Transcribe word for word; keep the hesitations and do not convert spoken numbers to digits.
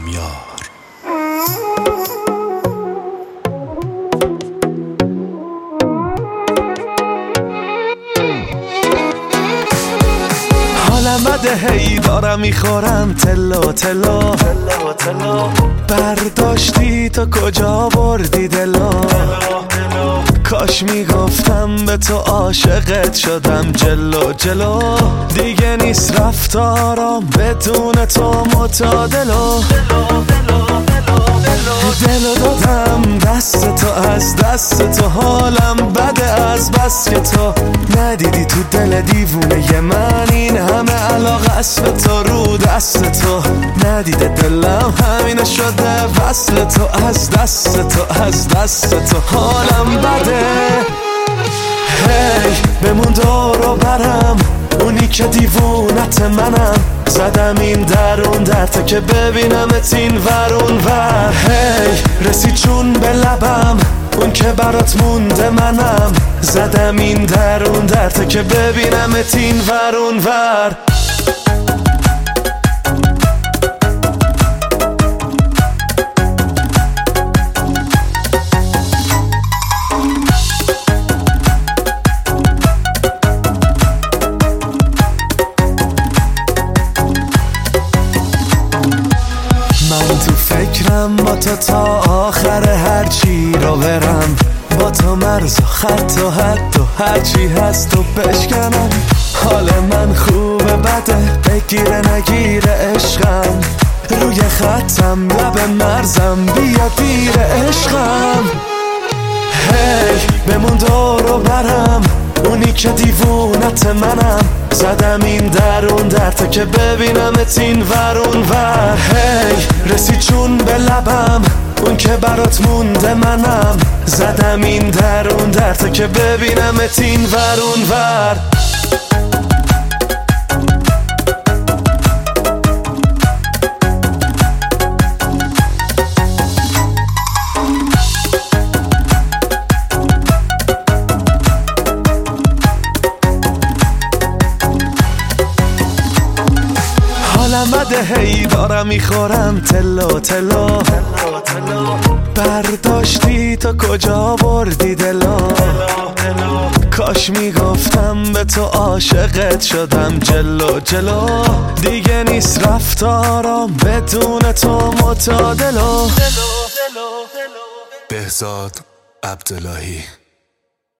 کامیار. حالم بده هی دارم میخورم تلو تلو تلو تلو برداشتی تا کجا بردی دلو کاش میگفتم به تو عاشقت شدم جلو جلو دیگه نیست رفتارم بدون تو متعادلو دلو دادم دست تو از دست تو حالم بده از بس که تو ندیدی تو دل دیوونه من این همه علاقه است به تو رو دست تو ندیده دلم همینه شده وصل تو از دست تو از دست تو حالم بده هی بمون دور و برم اونی که دیوونت منم زدم این درون درته که ببینمت این ورون ور هی رسید چون به لبم اون که برات مونده منم زدم این درون درته که ببینمت این ورون ور من تو فکرم با تو تا آخر هر چی رو برم با تو مرز و خط و حد و هر چی هست و بشکنم حال من خوبه بده بگیره نگیره عشقم روی خطم لب مرزم بیا دیر عشقم هی بمون دور و برم اونی که دیوونت منم زدم این درون درته که ببینمت این ورون ور هی رسید چون به لبم اون که برات مونده منم زدم این درون درته که ببینمت این ورون ور حالم بده هی دارم میخورم تلو تلو برداشتی تا کجا بردی دلو کاش میگفتم به تو عاشقت شدم جلو جلو دیگه نیست رفتارم بدون تو متعادلو. بهزاد عبداللهی.